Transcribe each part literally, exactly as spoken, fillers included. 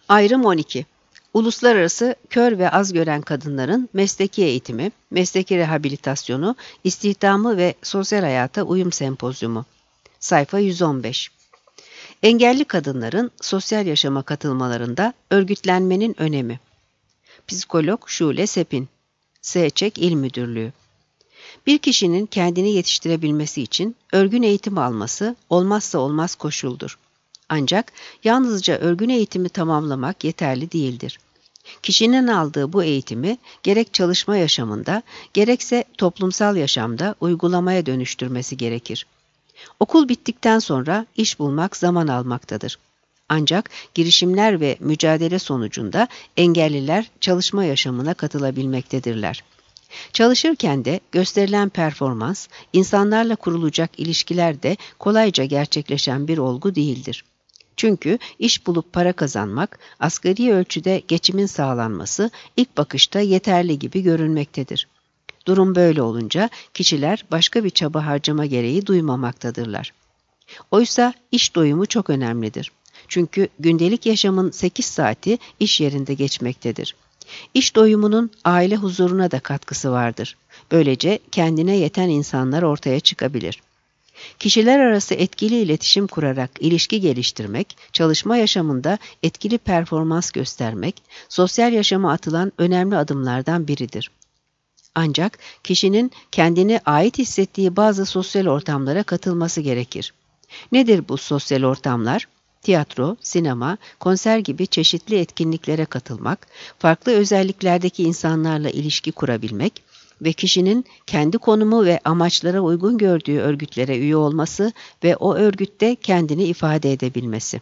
Ayrım on iki. Uluslararası kör ve az gören kadınların mesleki eğitimi, mesleki rehabilitasyonu, istihdamı ve sosyal hayata uyum sempozyumu. Sayfa yüz on beş. Engelli kadınların sosyal yaşama katılmalarında örgütlenmenin önemi. Psikolog Şule Sepin, SÇEK İl Müdürlüğü. Bir kişinin kendini yetiştirebilmesi için örgün eğitim alması olmazsa olmaz koşuldur. Ancak yalnızca örgün eğitimi tamamlamak yeterli değildir. Kişinin aldığı bu eğitimi gerek çalışma yaşamında, gerekse toplumsal yaşamda uygulamaya dönüştürmesi gerekir. Okul bittikten sonra iş bulmak zaman almaktadır. Ancak girişimler ve mücadele sonucunda engelliler çalışma yaşamına katılabilmektedirler. Çalışırken de gösterilen performans, insanlarla kurulacak ilişkilerde kolayca gerçekleşen bir olgu değildir. Çünkü iş bulup para kazanmak, asgari ölçüde geçimin sağlanması ilk bakışta yeterli gibi görünmektedir. Durum böyle olunca kişiler başka bir çaba harcama gereği duymamaktadırlar. Oysa iş doyumu çok önemlidir. Çünkü gündelik yaşamın sekiz saati iş yerinde geçmektedir. İş doyumunun aile huzuruna da katkısı vardır. Böylece kendine yeten insanlar ortaya çıkabilir. Kişiler arası etkili iletişim kurarak ilişki geliştirmek, çalışma yaşamında etkili performans göstermek, sosyal yaşama atılan önemli adımlardan biridir. Ancak kişinin kendine ait hissettiği bazı sosyal ortamlara katılması gerekir. Nedir bu sosyal ortamlar? Tiyatro, sinema, konser gibi çeşitli etkinliklere katılmak, farklı özelliklerdeki insanlarla ilişki kurabilmek ve kişinin kendi konumu ve amaçlara uygun gördüğü örgütlere üye olması ve o örgütte kendini ifade edebilmesi.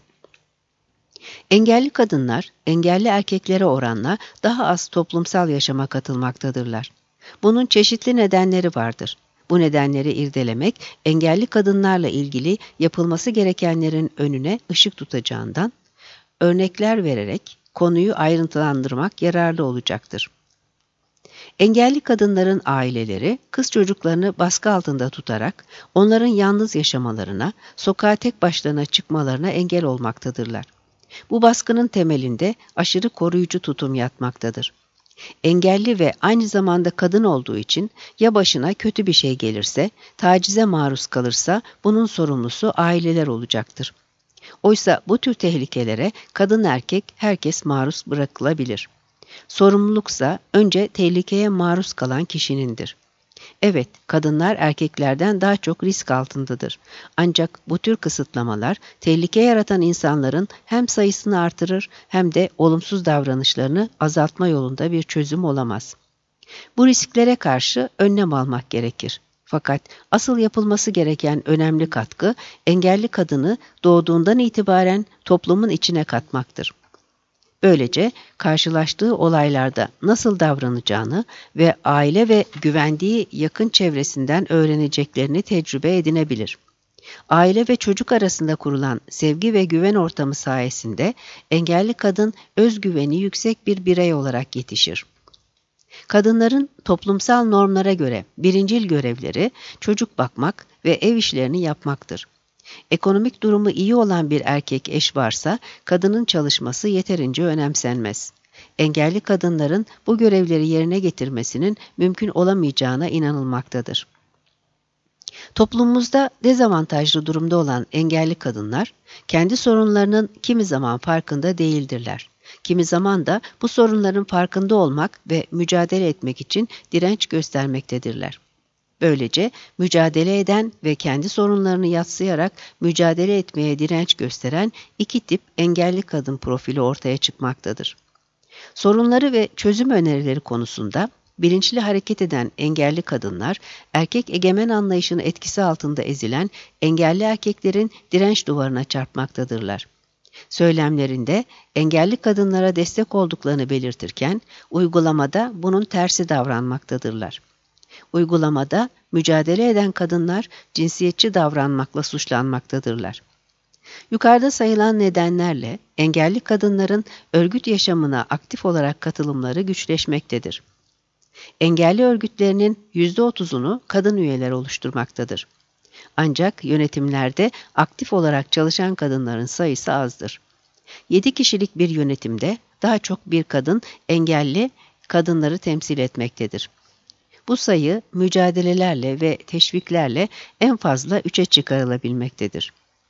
Engelli kadınlar, engelli erkeklere oranla daha az toplumsal yaşama katılmaktadırlar. Bunun çeşitli nedenleri vardır. Bu nedenleri irdelemek, engelli kadınlarla ilgili yapılması gerekenlerin önüne ışık tutacağından, örnekler vererek konuyu ayrıntılandırmak yararlı olacaktır. Engelli kadınların aileleri, kız çocuklarını baskı altında tutarak, onların yalnız yaşamalarına, sokağa tek başlarına çıkmalarına engel olmaktadırlar. Bu baskının temelinde aşırı koruyucu tutum yatmaktadır. Engelli ve aynı zamanda kadın olduğu için ya başına kötü bir şey gelirse, tacize maruz kalırsa bunun sorumlusu aileler olacaktır. Oysa bu tür tehlikelere kadın erkek herkes maruz bırakılabilir. Sorumluluksa önce tehlikeye maruz kalan kişinindir. Evet, kadınlar erkeklerden daha çok risk altındadır. Ancak bu tür kısıtlamalar tehlike yaratan insanların hem sayısını artırır hem de olumsuz davranışlarını azaltma yolunda bir çözüm olamaz. Bu risklere karşı önlem almak gerekir. Fakat asıl yapılması gereken önemli katkı engelli kadını doğduğundan itibaren toplumun içine katmaktır. Böylece karşılaştığı olaylarda nasıl davranacağını ve aile ve güvendiği yakın çevresinden öğreneceklerini tecrübe edinebilir. Aile ve çocuk arasında kurulan sevgi ve güven ortamı sayesinde engelli kadın özgüveni yüksek bir birey olarak yetişir. Kadınların toplumsal normlara göre birincil görevleri çocuk bakmak ve ev işlerini yapmaktır. Ekonomik durumu iyi olan bir erkek eş varsa kadının çalışması yeterince önemsenmez. Engelli kadınların bu görevleri yerine getirmesinin mümkün olamayacağına inanılmaktadır. Toplumumuzda dezavantajlı durumda olan engelli kadınlar, kendi sorunlarının kimi zaman farkında değildirler. Kimi zaman da bu sorunların farkında olmak ve mücadele etmek için direnç göstermektedirler. Böylece mücadele eden ve kendi sorunlarını yadsıyarak mücadele etmeye direnç gösteren iki tip engelli kadın profili ortaya çıkmaktadır. Sorunları ve çözüm önerileri konusunda bilinçli hareket eden engelli kadınlar, erkek egemen anlayışının etkisi altında ezilen engelli erkeklerin direnç duvarına çarpmaktadırlar. Söylemlerinde engelli kadınlara destek olduklarını belirtirken, uygulamada bunun tersi davranmaktadırlar. Uygulamada mücadele eden kadınlar cinsiyetçi davranmakla suçlanmaktadırlar. Yukarıda sayılan nedenlerle engelli kadınların örgüt yaşamına aktif olarak katılımları güçleşmektedir. Engelli örgütlerinin yüzde otuzunu kadın üyeler oluşturmaktadır. Ancak yönetimlerde aktif olarak çalışan kadınların sayısı azdır. yedi kişilik bir yönetimde daha çok bir kadın engelli kadınları temsil etmektedir. Bu sayı mücadelelerle ve teşviklerle en fazla üçe çıkarılabilmektedir.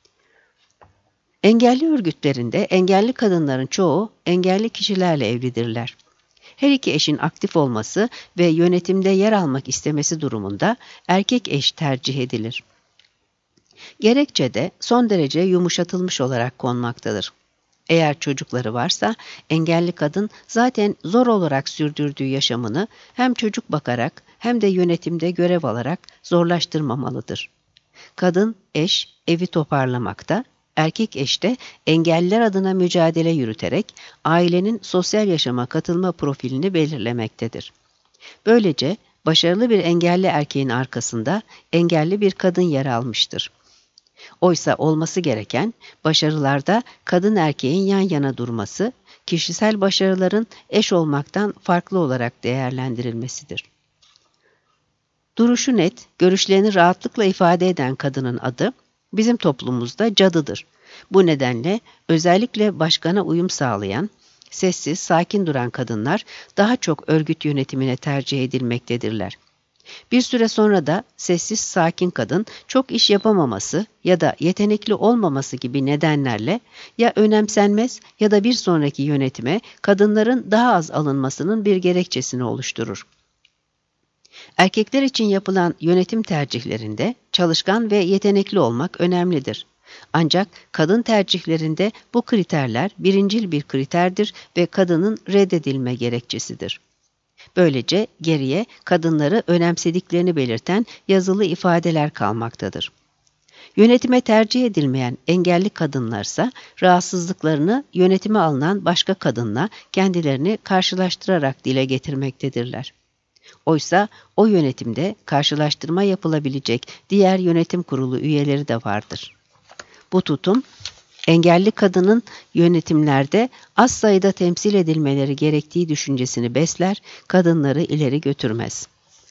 Engelli örgütlerinde engelli kadınların çoğu engelli kişilerle evlidirler. Her iki eşin aktif olması ve yönetimde yer almak istemesi durumunda erkek eş tercih edilir. Gerekçe de son derece yumuşatılmış olarak konmaktadır. Eğer çocukları varsa engelli kadın zaten zor olarak sürdürdüğü yaşamını hem çocuk bakarak hem de yönetimde görev alarak zorlaştırmamalıdır. Kadın eş evi toparlamakta, erkek eş de engelliler adına mücadele yürüterek ailenin sosyal yaşama katılma profilini belirlemektedir. Böylece başarılı bir engelli erkeğin arkasında engelli bir kadın yer almıştır. Oysa olması gereken başarılarda kadın erkeğin yan yana durması, kişisel başarıların eş olmaktan farklı olarak değerlendirilmesidir. Duruşu net, görüşlerini rahatlıkla ifade eden kadının adı bizim toplumumuzda cadıdır. Bu nedenle özellikle başkana uyum sağlayan, sessiz, sakin duran kadınlar daha çok örgüt yönetimine tercih edilmektedirler. Bir süre sonra da sessiz, sakin kadın çok iş yapamaması ya da yetenekli olmaması gibi nedenlerle ya önemsenmez ya da bir sonraki yönetime kadınların daha az alınmasının bir gerekçesini oluşturur. Erkekler için yapılan yönetim tercihlerinde çalışkan ve yetenekli olmak önemlidir. Ancak kadın tercihlerinde bu kriterler birincil bir kriterdir ve kadının reddedilme gerekçesidir. Böylece geriye kadınları önemsediklerini belirten yazılı ifadeler kalmaktadır. Yönetime tercih edilmeyen engelli kadınlarsa rahatsızlıklarını yönetime alınan başka kadınla kendilerini karşılaştırarak dile getirmektedirler. Oysa o yönetimde karşılaştırma yapılabilecek diğer yönetim kurulu üyeleri de vardır. Bu tutum, engelli kadının yönetimlerde az sayıda temsil edilmeleri gerektiği düşüncesini besler, kadınları ileri götürmez.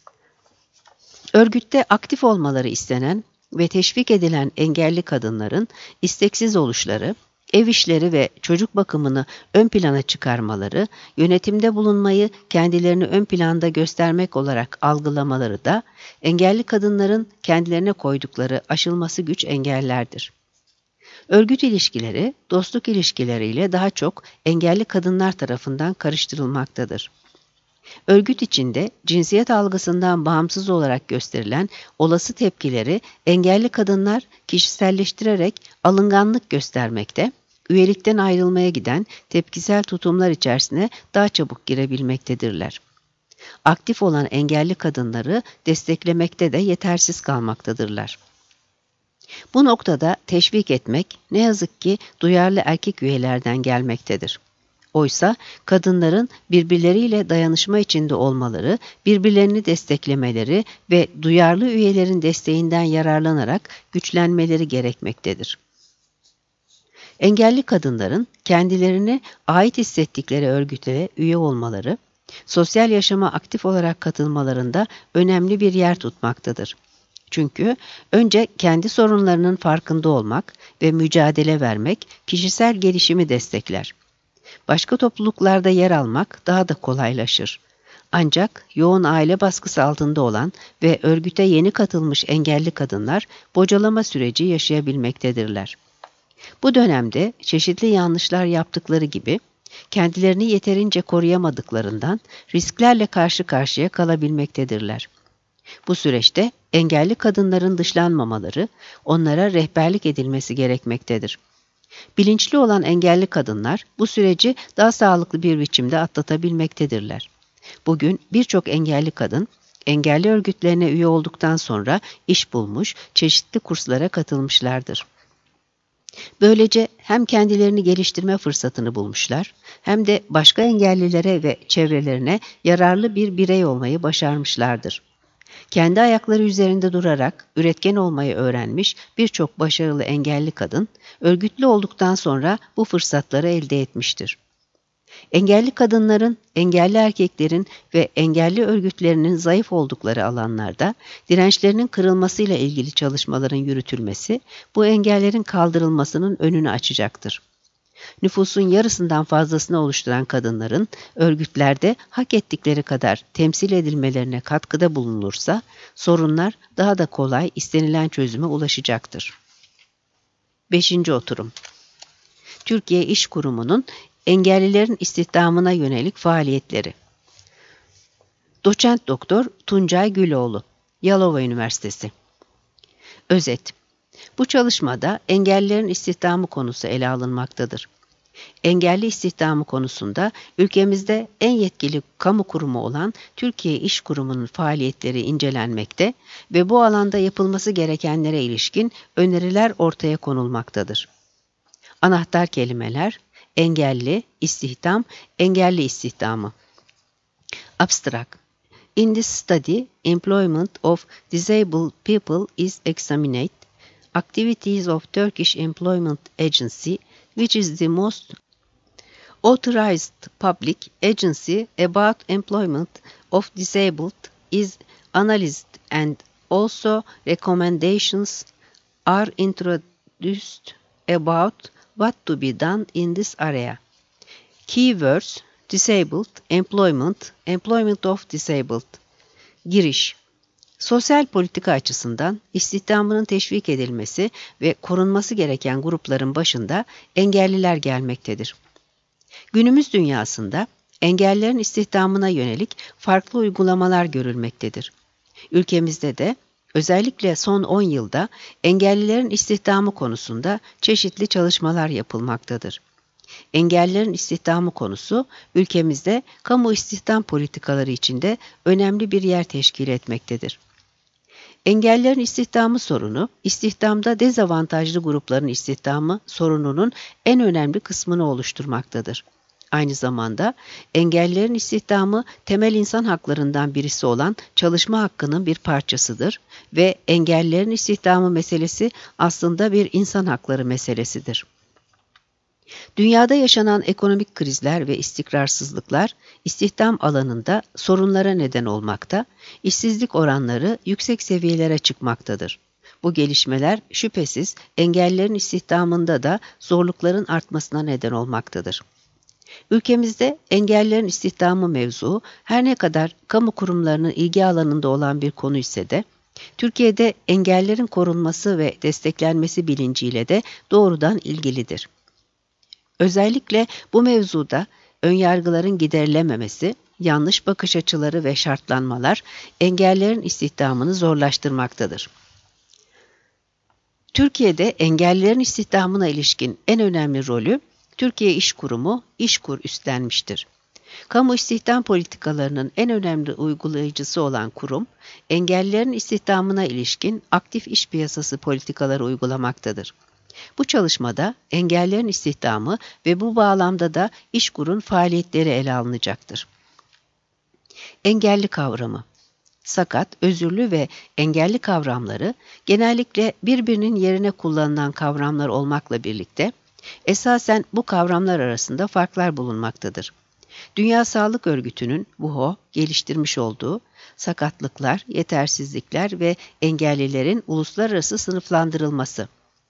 Örgütte aktif olmaları istenen ve teşvik edilen engelli kadınların isteksiz oluşları, ev işleri ve çocuk bakımını ön plana çıkarmaları, yönetimde bulunmayı kendilerini ön planda göstermek olarak algılamaları da engelli kadınların kendilerine koydukları aşılması güç engellerdir. Örgüt ilişkileri, dostluk ilişkileriyle daha çok engelli kadınlar tarafından karıştırılmaktadır. Örgüt içinde cinsiyet algısından bağımsız olarak gösterilen olası tepkileri engelli kadınlar kişiselleştirerek alınganlık göstermekte, üyelikten ayrılmaya giden tepkisel tutumlar içerisine daha çabuk girebilmektedirler. Aktif olan engelli kadınları desteklemekte de yetersiz kalmaktadırlar. Bu noktada teşvik etmek ne yazık ki duyarlı erkek üyelerden gelmektedir. Oysa kadınların birbirleriyle dayanışma içinde olmaları, birbirlerini desteklemeleri ve duyarlı üyelerin desteğinden yararlanarak güçlenmeleri gerekmektedir. Engelli kadınların kendilerini ait hissettikleri örgütlere üye olmaları, sosyal yaşama aktif olarak katılmalarında önemli bir yer tutmaktadır. Çünkü önce kendi sorunlarının farkında olmak ve mücadele vermek kişisel gelişimi destekler. Başka topluluklarda yer almak daha da kolaylaşır. Ancak yoğun aile baskısı altında olan ve örgüte yeni katılmış engelli kadınlar bocalama süreci yaşayabilmektedirler. Bu dönemde çeşitli yanlışlar yaptıkları gibi kendilerini yeterince koruyamadıklarından risklerle karşı karşıya kalabilmektedirler. Bu süreçte engelli kadınların dışlanmamaları, onlara rehberlik edilmesi gerekmektedir. Bilinçli olan engelli kadınlar bu süreci daha sağlıklı bir biçimde atlatabilmektedirler. Bugün birçok engelli kadın, engelli örgütlerine üye olduktan sonra iş bulmuş, çeşitli kurslara katılmışlardır. Böylece hem kendilerini geliştirme fırsatını bulmuşlar, hem de başka engellilere ve çevrelerine yararlı bir birey olmayı başarmışlardır. Kendi ayakları üzerinde durarak üretken olmayı öğrenmiş birçok başarılı engelli kadın, örgütlü olduktan sonra bu fırsatları elde etmiştir. Engelli kadınların, engelli erkeklerin ve engelli örgütlerinin zayıf oldukları alanlarda dirençlerinin kırılmasıyla ilgili çalışmaların yürütülmesi, bu engellerin kaldırılmasının önünü açacaktır. nüfusun yarısından fazlasını oluşturan kadınların örgütlerde hak ettikleri kadar temsil edilmelerine katkıda bulunulursa, sorunlar daha da kolay istenilen çözüme ulaşacaktır. Beşinci oturum. Türkiye İş Kurumu'nun engellilerin istihdamına yönelik faaliyetleri. Doçent Doktor Tuncay Güloğlu, Yalova Üniversitesi. Özet. Bu çalışmada engellilerin istihdamı konusu ele alınmaktadır. Engelli istihdamı konusunda ülkemizde en yetkili kamu kurumu olan Türkiye İş Kurumu'nun faaliyetleri incelenmekte ve bu alanda yapılması gerekenlere ilişkin öneriler ortaya konulmaktadır. Anahtar kelimeler: engelli, istihdam, engelli istihdamı. Abstract. In this study, employment of disabled people is examined. Activities of Turkish Employment Agency, which is the most authorized public agency about employment of disabled, is analyzed and also recommendations are introduced about what to be done in this area. Keywords: disabled, employment, employment of disabled. Giriş. Sosyal politika açısından istihdamının teşvik edilmesi ve korunması gereken grupların başında engelliler gelmektedir. Günümüz dünyasında engellilerin istihdamına yönelik farklı uygulamalar görülmektedir. Ülkemizde de özellikle son on yılda engellilerin istihdamı konusunda çeşitli çalışmalar yapılmaktadır. Engellilerin istihdamı konusu ülkemizde kamu istihdam politikaları içinde önemli bir yer teşkil etmektedir. Engellilerin istihdamı sorunu, istihdamda dezavantajlı grupların istihdamı sorununun en önemli kısmını oluşturmaktadır. Aynı zamanda engellilerin istihdamı temel insan haklarından birisi olan çalışma hakkının bir parçasıdır ve engellilerin istihdamı meselesi aslında bir insan hakları meselesidir. Dünyada yaşanan ekonomik krizler ve istikrarsızlıklar istihdam alanında sorunlara neden olmakta, işsizlik oranları yüksek seviyelere çıkmaktadır. Bu gelişmeler şüphesiz engellilerin istihdamında da zorlukların artmasına neden olmaktadır. Ülkemizde engellilerin istihdamı mevzu her ne kadar kamu kurumlarının ilgi alanında olan bir konu ise de, Türkiye'de engellilerin korunması ve desteklenmesi bilinciyle de doğrudan ilgilidir. Özellikle bu mevzuda önyargıların giderilememesi, yanlış bakış açıları ve şartlanmalar engellilerin istihdamını zorlaştırmaktadır. Türkiye'de engellilerin istihdamına ilişkin en önemli rolü Türkiye İş Kurumu, İşkur üstlenmiştir. Kamu istihdam politikalarının en önemli uygulayıcısı olan kurum, engellilerin istihdamına ilişkin aktif iş piyasası politikaları uygulamaktadır. Bu çalışmada engellilerin istihdamı ve bu bağlamda da İşkur'un faaliyetleri ele alınacaktır. Engelli kavramı. Sakat, özürlü ve engelli kavramları genellikle birbirinin yerine kullanılan kavramlar olmakla birlikte, esasen bu kavramlar arasında farklar bulunmaktadır. Dünya Sağlık Örgütü'nün W H O geliştirmiş olduğu sakatlıklar, yetersizlikler ve engellilerin uluslararası sınıflandırılması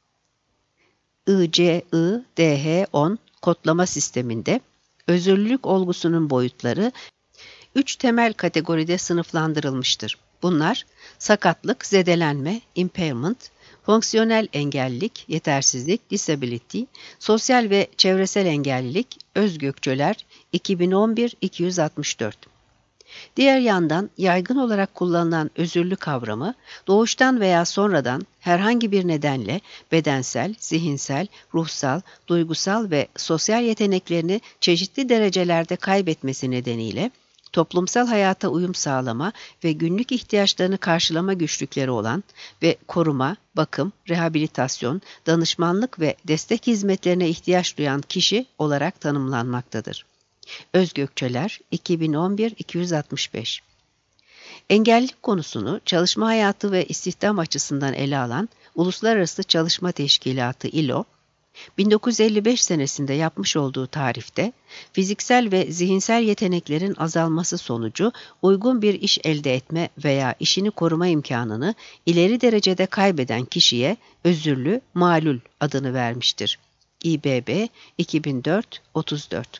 I C I D H on kodlama sisteminde özürlülük olgusunun boyutları üç temel kategoride sınıflandırılmıştır. Bunlar sakatlık, zedelenme, impairment, fonksiyonel engellilik, yetersizlik, disability, sosyal ve çevresel engellilik, Özgökçeler iki bin on bir iki yüz altmış dört. Diğer yandan yaygın olarak kullanılan özürlü kavramı, doğuştan veya sonradan herhangi bir nedenle bedensel, zihinsel, ruhsal, duygusal ve sosyal yeteneklerini çeşitli derecelerde kaybetmesi nedeniyle toplumsal hayata uyum sağlama ve günlük ihtiyaçlarını karşılama güçlükleri olan ve koruma, bakım, rehabilitasyon, danışmanlık ve destek hizmetlerine ihtiyaç duyan kişi olarak tanımlanmaktadır. Özgökçeler iki bin on bir iki yüz altmış beş. Engellilik konusunu çalışma hayatı ve istihdam açısından ele alan Uluslararası Çalışma Teşkilatı I L O, bin dokuz yüz elli beş senesinde yapmış olduğu tarifte, fiziksel ve zihinsel yeteneklerin azalması sonucu uygun bir iş elde etme veya işini koruma imkanını ileri derecede kaybeden kişiye özürlü, malul adını vermiştir. İBB iki bin dört otuz dört.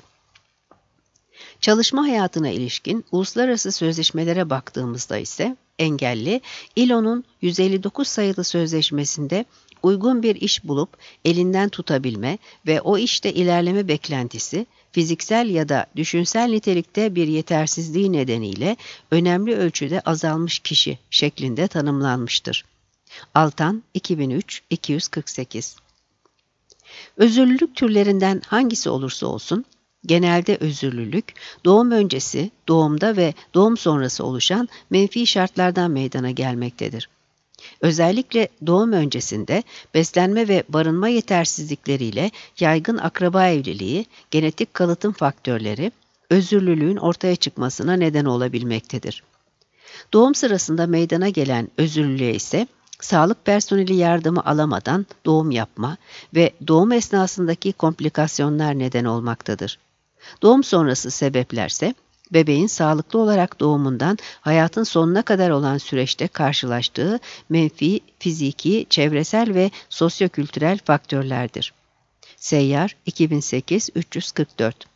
Çalışma hayatına ilişkin uluslararası sözleşmelere baktığımızda ise engelli, İ L O'nun yüz elli dokuz sayılı sözleşmesinde uygun bir iş bulup elinden tutabilme ve o işte ilerleme beklentisi, fiziksel ya da düşünsel nitelikte bir yetersizliği nedeniyle önemli ölçüde azalmış kişi şeklinde tanımlanmıştır. Altan iki bin üç iki yüz kırk sekiz. Özürlülük türlerinden hangisi olursa olsun, genelde özürlülük, doğum öncesi, doğumda ve doğum sonrası oluşan menfi şartlardan meydana gelmektedir. Özellikle doğum öncesinde beslenme ve barınma yetersizlikleriyle yaygın akraba evliliği, genetik kalıtım faktörleri, özürlülüğün ortaya çıkmasına neden olabilmektedir. Doğum sırasında meydana gelen özürlülüğe ise sağlık personeli yardımı alamadan doğum yapma ve doğum esnasındaki komplikasyonlar neden olmaktadır. Doğum sonrası sebeplerse, bebeğin sağlıklı olarak doğumundan hayatın sonuna kadar olan süreçte karşılaştığı menfi, fiziki, çevresel ve sosyokültürel faktörlerdir. Seyyar iki bin sekiz üç yüz kırk dört.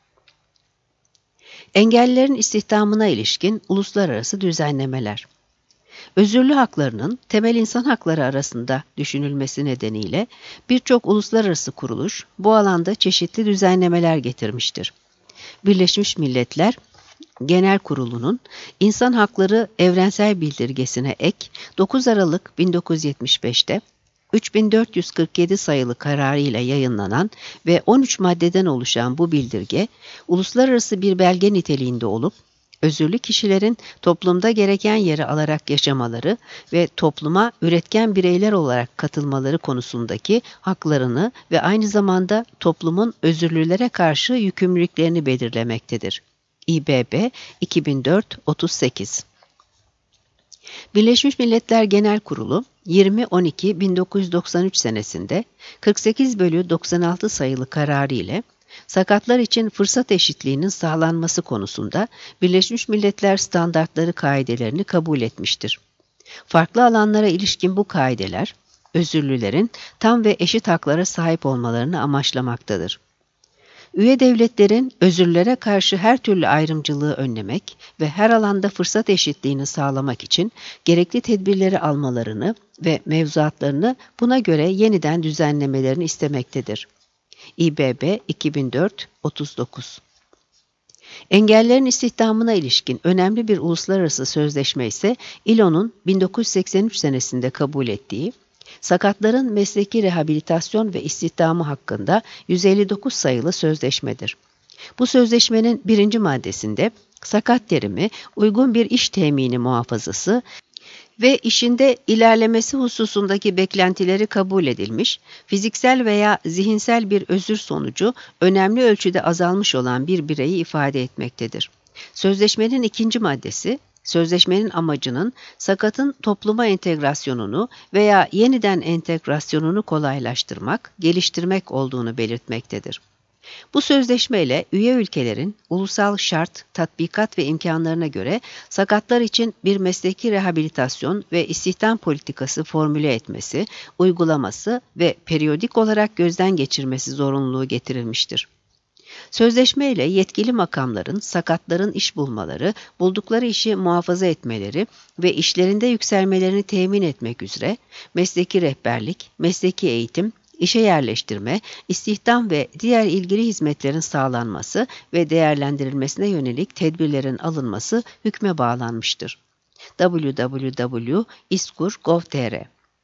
Engellilerin istihdamına ilişkin uluslararası düzenlemeler. Özürlü haklarının temel insan hakları arasında düşünülmesi nedeniyle birçok uluslararası kuruluş bu alanda çeşitli düzenlemeler getirmiştir. Birleşmiş Milletler Genel Kurulu'nun İnsan Hakları Evrensel Bildirgesi'ne ek dokuz Aralık bin dokuz yüz yetmiş beş'te üç bin dört yüz kırk yedi sayılı kararıyla yayınlanan ve on üç maddeden oluşan bu bildirge, uluslararası bir belge niteliğinde olup, özürlü kişilerin toplumda gereken yeri alarak yaşamaları ve topluma üretken bireyler olarak katılmaları konusundaki haklarını ve aynı zamanda toplumun özürlülere karşı yükümlülüklerini belirlemektedir. İBB iki bin dört otuz sekiz. Birleşmiş Milletler Genel Kurulu yirmi on iki bin dokuz yüz doksan üç senesinde kırk sekiz bölü doksan altı sayılı kararı ile sakatlar için fırsat eşitliğinin sağlanması konusunda Birleşmiş Milletler standartları kaidelerini kabul etmiştir. Farklı alanlara ilişkin bu kaideler, özürlülerin tam ve eşit haklara sahip olmalarını amaçlamaktadır. Üye devletlerin özürlere karşı her türlü ayrımcılığı önlemek ve her alanda fırsat eşitliğini sağlamak için gerekli tedbirleri almalarını ve mevzuatlarını buna göre yeniden düzenlemelerini istemektedir. İBB iki bin dört otuz dokuz. Engellilerin istihdamına ilişkin önemli bir uluslararası sözleşme ise İ L O'nun bin dokuz yüz seksen üç senesinde kabul ettiği, sakatların mesleki rehabilitasyon ve istihdamı hakkında yüz elli dokuz sayılı sözleşmedir. Bu sözleşmenin birinci maddesinde sakat terimi uygun bir iş temini muhafazası ve işinde ilerlemesi hususundaki beklentileri kabul edilmiş, fiziksel veya zihinsel bir özür sonucu önemli ölçüde azalmış olan bir bireyi ifade etmektedir. Sözleşmenin ikinci maddesi, sözleşmenin amacının sakatın topluma entegrasyonunu veya yeniden entegrasyonunu kolaylaştırmak, geliştirmek olduğunu belirtmektedir. Bu sözleşme ile üye ülkelerin ulusal şart, tatbikat ve imkanlarına göre sakatlar için bir mesleki rehabilitasyon ve istihdam politikası formüle etmesi, uygulaması ve periyodik olarak gözden geçirmesi zorunluluğu getirilmiştir. Sözleşme ile yetkili makamların sakatların iş bulmaları, buldukları işi muhafaza etmeleri ve işlerinde yükselmelerini temin etmek üzere mesleki rehberlik, mesleki eğitim, işe yerleştirme, istihdam ve diğer ilgili hizmetlerin sağlanması ve değerlendirilmesine yönelik tedbirlerin alınması hükme bağlanmıştır. double-u double-u double-u nokta iskur nokta gov nokta tr.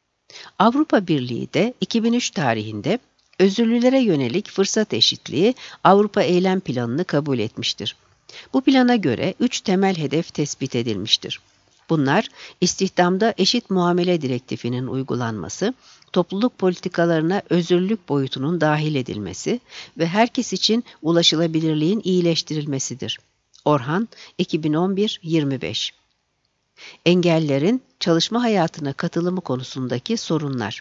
Avrupa Birliği de iki bin üç tarihinde özürlülere yönelik fırsat eşitliği Avrupa Eylem Planı'nı kabul etmiştir. Bu plana göre üç temel hedef tespit edilmiştir. Bunlar, istihdamda eşit muamele direktifinin uygulanması, topluluk politikalarına özürlülük boyutunun dahil edilmesi ve herkes için ulaşılabilirliğin iyileştirilmesidir. Orhan, iki bin on bir yirmi beş. Engellilerin çalışma hayatına katılımı konusundaki sorunlar.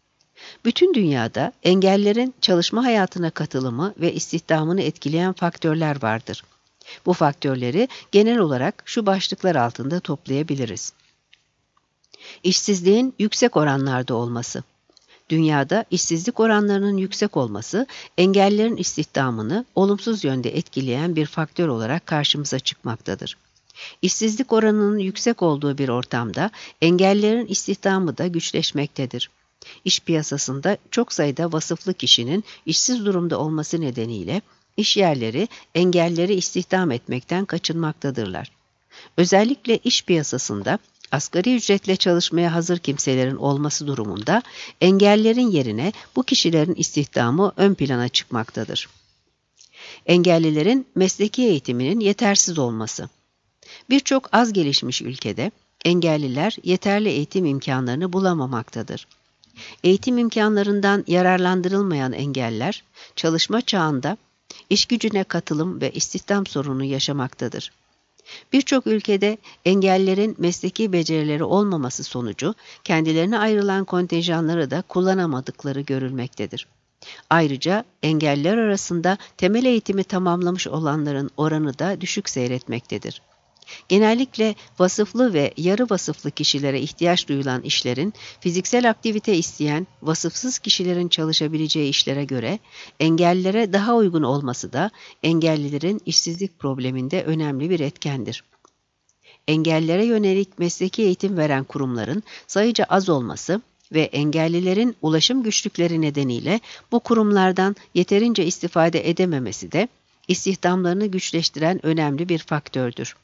Bütün dünyada engellilerin çalışma hayatına katılımı ve istihdamını etkileyen faktörler vardır. Bu faktörleri genel olarak şu başlıklar altında toplayabiliriz. İşsizliğin yüksek oranlarda olması, Dünyada işsizlik oranlarının yüksek olması, engellilerin istihdamını olumsuz yönde etkileyen bir faktör olarak karşımıza çıkmaktadır. İşsizlik oranının yüksek olduğu bir ortamda engellilerin istihdamı da güçleşmektedir. İş piyasasında çok sayıda vasıflı kişinin işsiz durumda olması nedeniyle iş yerleri engellileri istihdam etmekten kaçınmaktadırlar. Özellikle iş piyasasında asgari ücretle çalışmaya hazır kimselerin olması durumunda engellilerin yerine bu kişilerin istihdamı ön plana çıkmaktadır. Engellilerin mesleki eğitiminin yetersiz olması. Birçok az gelişmiş ülkede engelliler yeterli eğitim imkanlarını bulamamaktadır. Eğitim imkanlarından yararlandırılmayan engelliler, çalışma çağında iş gücüne katılım ve istihdam sorunu yaşamaktadır. Birçok ülkede engellilerin mesleki becerileri olmaması sonucu kendilerine ayrılan kontenjanları da kullanamadıkları görülmektedir. Ayrıca engelliler arasında temel eğitimi tamamlamış olanların oranı da düşük seyretmektedir. Genellikle vasıflı ve yarı vasıflı kişilere ihtiyaç duyulan işlerin fiziksel aktivite isteyen vasıfsız kişilerin çalışabileceği işlere göre engellilere daha uygun olması da engellilerin işsizlik probleminde önemli bir etkendir. Engellilere yönelik mesleki eğitim veren kurumların sayıca az olması ve engellilerin ulaşım güçlükleri nedeniyle bu kurumlardan yeterince istifade edememesi de istihdamlarını güçleştiren önemli bir faktördür.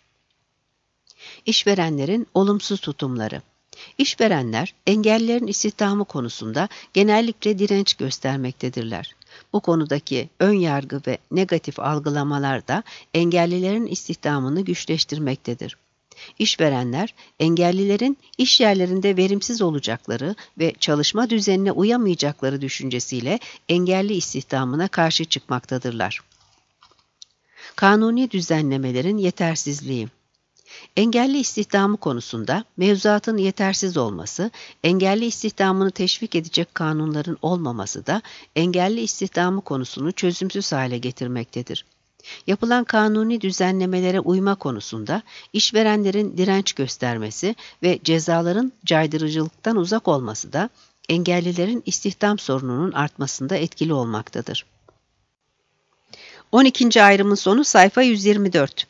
İşverenlerin olumsuz tutumları. İşverenler, engellilerin istihdamı konusunda genellikle direnç göstermektedirler. Bu konudaki ön yargı ve negatif algılamalar da engellilerin istihdamını güçleştirmektedir. İşverenler, engellilerin iş yerlerinde verimsiz olacakları ve çalışma düzenine uyamayacakları düşüncesiyle engelli istihdamına karşı çıkmaktadırlar. Kanuni düzenlemelerin yetersizliği. Engelli istihdamı konusunda mevzuatın yetersiz olması, engelli istihdamını teşvik edecek kanunların olmaması da engelli istihdamı konusunu çözümsüz hale getirmektedir. Yapılan kanuni düzenlemelere uyma konusunda işverenlerin direnç göstermesi ve cezaların caydırıcılıktan uzak olması da engellilerin istihdam sorununun artmasında etkili olmaktadır. on ikinci ayrımın sonu sayfa yüz yirmi dört.